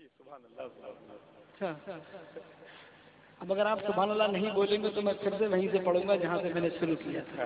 اچھا، اب اگر آپ سبحان اللہ نہیں بولیں گے تو میں پھر سے وہیں سے پڑھوں گا جہاں سے میں نے شروع کیا تھا۔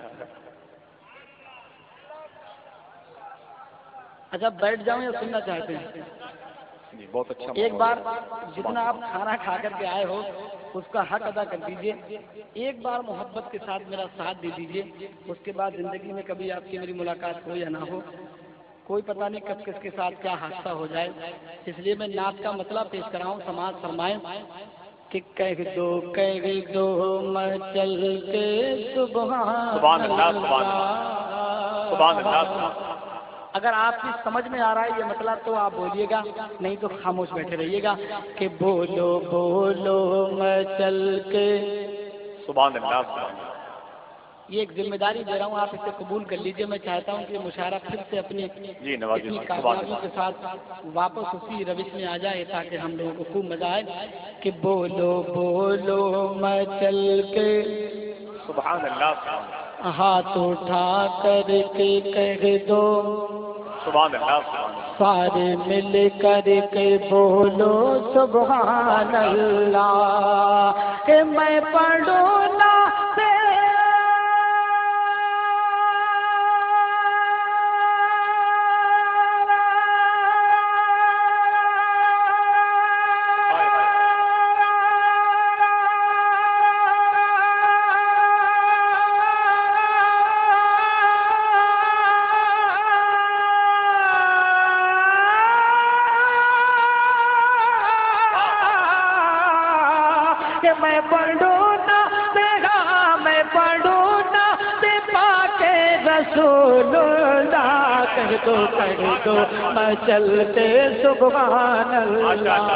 اچھا بیٹھ جاؤں یا سننا چاہتے ہیں؟ بہت اچھا۔ ایک بار جتنا آپ کھانا کھا کر کے آئے ہو اس کا حق ادا کر دیجئے، ایک بار محبت کے ساتھ میرا ساتھ دے دیجئے، اس کے بعد زندگی میں کبھی آپ کی میری ملاقات ہو یا نہ ہو، کوئی پتہ نہیں کب کس کے ساتھ کیا حادثہ ہو جائے، اس لیے میں نعت کا مسئلہ پیش کراؤں، سماعت فرمائیں کہ کہہ دو مچل کے سبحان اللہ۔ اگر آپ کی سمجھ میں آ رہا ہے یہ مطلب تو آپ بولیے گا، نہیں تو خاموش بیٹھے رہیے گا کہ بولو بولو مچل کے سبحان اللہ۔ یہ ایک ذمہ داری دے رہا ہوں، آپ اسے قبول کر لیجئے۔ میں چاہتا ہوں کہ مشاعرہ پھر سے اپنی کامیابی کے ساتھ واپس اسی روش میں آ جائے تاکہ ہم لوگوں کو خوب مزہ آئے کہ بولو بولو مچل کے سبحان اللہ۔ ہاتھ اٹھا کر کے کہہ دو سبحان اللہ۔ سارے مل کر کے بولو سبحان اللہ کہ میں پڑھوں نا کہہ دو میں چلتے سبحان اللہ،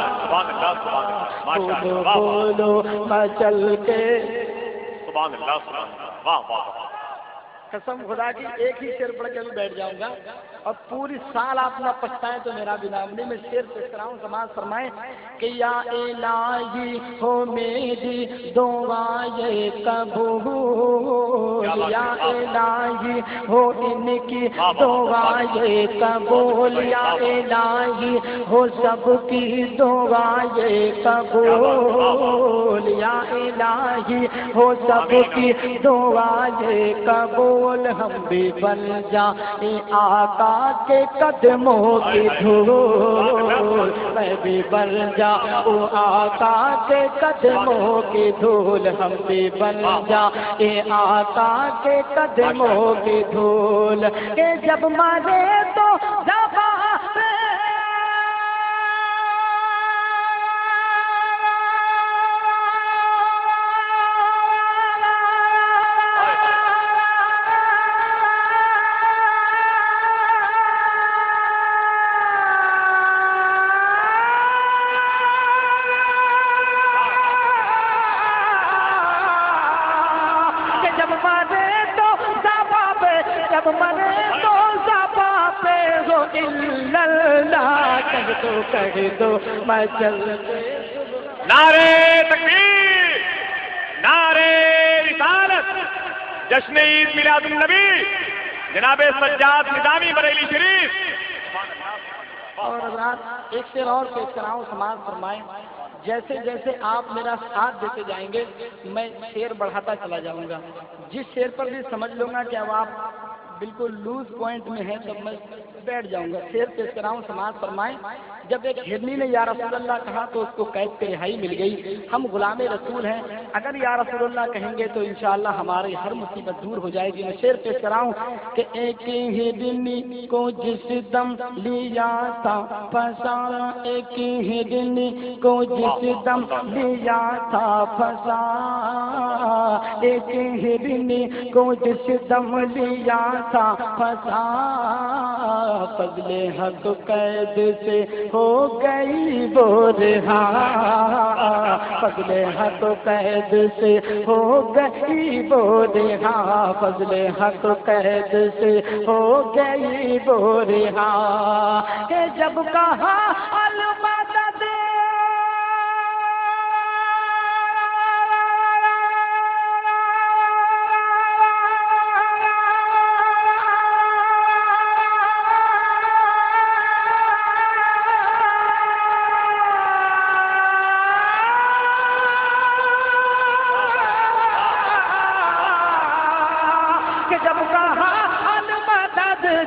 بولو بولو میں چل کے سبحان اللہ۔ واہ واہ، قسم خدا کی ایک ہی شعر پڑھ کے بھی بیٹھ جاؤں گا اور پوری سال آپ نہ پچھتائیں تو میرا بھی نام نہیں۔ میں شعر پیش کراؤں، سماعت فرمائیں کہ یا الہی ہو میری دعائیں قبول، یا الہی ہو ان کی دعائیں قبول، یا الہی ہو سب کی دعائیں قبول، یا الہی ہو سب کی دعائیں قبول، ہم بھی بن جائیں آقا کے قدموں کی دھول، میں بھی بن جاؤں آقا کے قدموں کی دھول، ہم بھی بن جائیں آقا کے قدموں کی دھول، کہ جب مرے تو کہہ دو میں چلتے نعرے تکبیر، نعرے رسالت، جشن عید میلاد النبی جناب سجاد نظامی بریلی شریف۔ اور حضرات ایک شعر اور پیش کراؤں، سماعت فرمائیں، جیسے جیسے آپ میرا ساتھ دیتے جائیں گے میں شعر بڑھاتا چلا جاؤں گا، جس شعر پر بھی سمجھ لوں گا کہ اب آپ بالکل لوز پوائنٹ میں ہے تب میں بیٹھ جاؤں گا۔ شعر پیش کراؤں، سماعت فرمائیں، جب ایک ہرنی نے یا رسول اللہ کہا تو اس کو قید پہ رہائی مل گئی، ہم غلام رسول ہیں، اگر یا رسول اللہ کہیں گے تو انشاءاللہ ہماری ہر مصیبت دور ہو جائے گی۔ میں شعر پیش کراؤں کہ ایک ہرنی کو جس دم لیا تھا پھنسا، ایک ہرنی کو جس دم لیا تھا پھنسا، ایک ہرنی کو جس دم لیا تھا پھنسا، فضل حق قید سے ہو گئی وہ رہا، فضل حق قید سے ہو گئی وہ رہا، فضل حق قید سے ہو گئی وہ رہا، کہ جب کہا المدد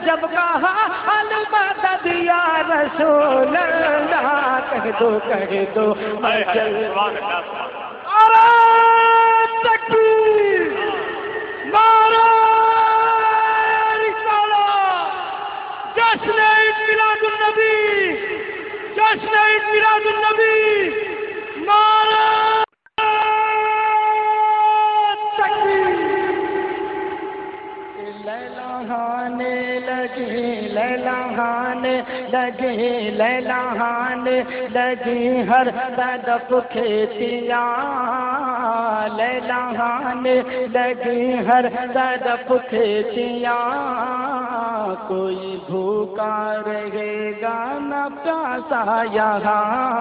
جب کہا المدد یا رسول اللہ، کہہ دو میں چل نعرہ تکبیر، نعرہ رسالت، جشن عید میلاد النبی، جشن عید میلاد النبی، نعرہ تکبیر۔ لیلانے لگی، لیلانے لگی، لیلانے لگی ہر طرف کھیتیاں، لیلانے لگی ہر طرف کھیتیاں، کوئی بھوکا رہے گا نہ پیاسا یہاں،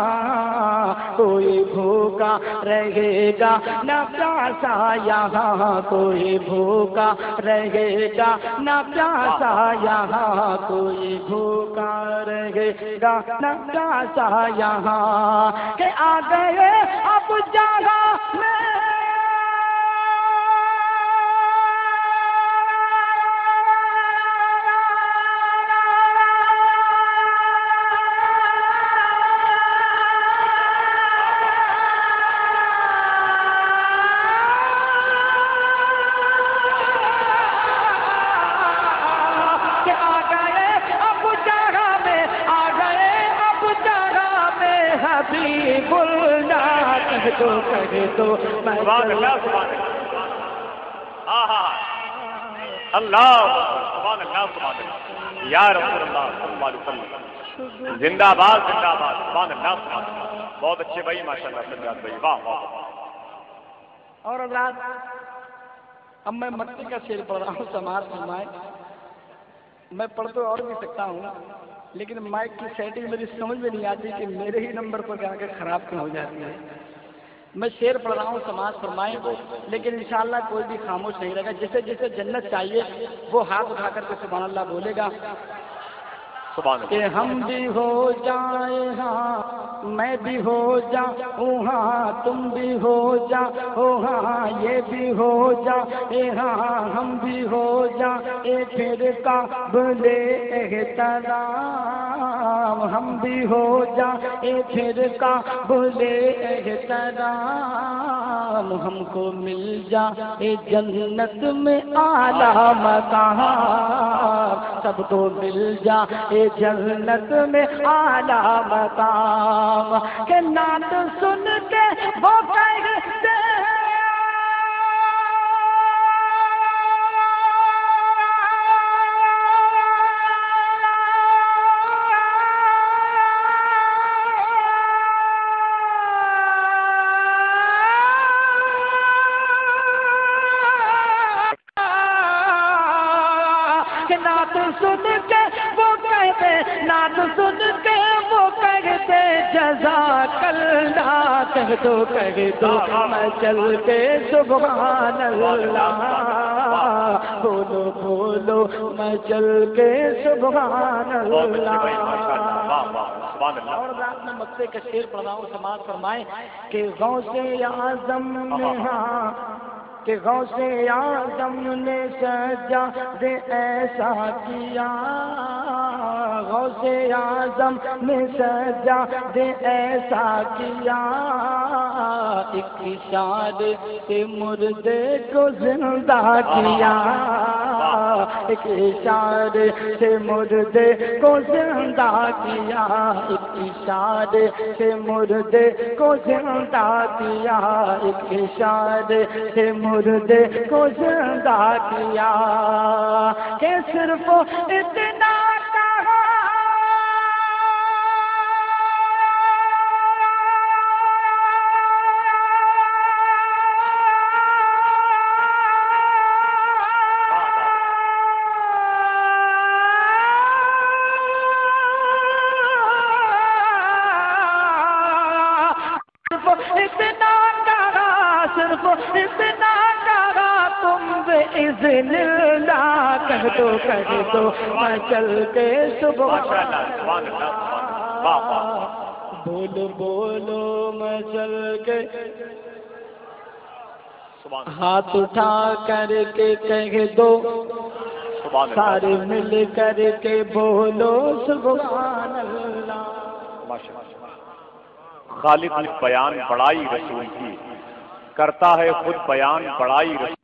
کوئی بھوکا رہے گا نہ پیاسا یہاں، کوئی بھوکا رہے گا نہ پیاسا یہاں، کوئی بھوکا رہے گا نہ پیاسا یہاں، کہ آ گئے اب جگہ میں حبیب اللہ، کہہ دو میں سبحان اللہ، سبحان اللہ، سبحان اللہ، سبحان اللہ، یا رسول اللہ صلی اللہ علیہ وسلم، زندہ باد، زندہ باد، سبحان اللہ، سبحان اللہ، بہت اچھے بھائی، ماشاءاللہ سجاد بھائی، واہ واہ۔ اور حضرات اب میں مکی کا شعر پڑھ رہا ہوں، سماعت فرمائیں۔ میں پڑھ تو اور بھی سکتا ہوں، لیکن مائک کی سیٹنگ میری سمجھ میں نہیں آتی کہ میرے ہی نمبر پر جا کے خراب کیوں ہو جاتی ہے۔ میں شعر پڑھ رہا ہوں، سماعت فرمائیں، لیکن انشاءاللہ کوئی بھی خاموش نہیں رہے گا۔ جسے جسے جنت چاہیے وہ ہاتھ اٹھا کر کے سبحان اللہ بولے گا کہ ہم بھی ہو جائیں ہاں، میں بھی ہو جاؤں ہاں، تم بھی ہو جاؤ ہاں، یہ بھی ہو جائے ہاں، ہم بھی ہو جائے پھر قابل احترام، ہم بھی ہو جائے پھر قابل احترام، ہم کو مل جائے جنت میں اعلیٰ مقام، سب کو مل جائے جنت میں اعلیٰ مقام، کہ نعت سن کے وہ کہتے نعت سن کے وہ کہتے، نعت سن کے وہ کہتے جزاک اللہ، کہہ دو میں چل کے سبحان اللہ، بولو بولو میں چل کے سبحان اللہ۔ اور رات میں مکے کا شعر پڑھ رہا ہوں، سماعت فرمائیں کہ غوث اعظم نے ہاں، کہ غوث اعظم نے سجاد ایسا کیا، غوث اعظم نے سجاد ایسا کیا، ایک اشارے سے مردے کو زندہ کیا، ایک اشارے سے مردے کو زندہ کیا، ایک اشارے سے مردے کو زندہ کیا، ایک اشارے سے مردے کو زندہ کیا، کہ صرف اتنا کہا صرف اتنا کہا تم بِإِذْنِ اللہ، کہہ دو میں چل کے سبحان اللہ، بولو بولو میں چل کے ہاتھ اٹھا کر کے کہہ دو سبحان اللہ سارے مل کر کے بولو سبحان اللہ. خالق بیان بڑائی رسول کی، کرتا ہے خود بیان بڑائی رسول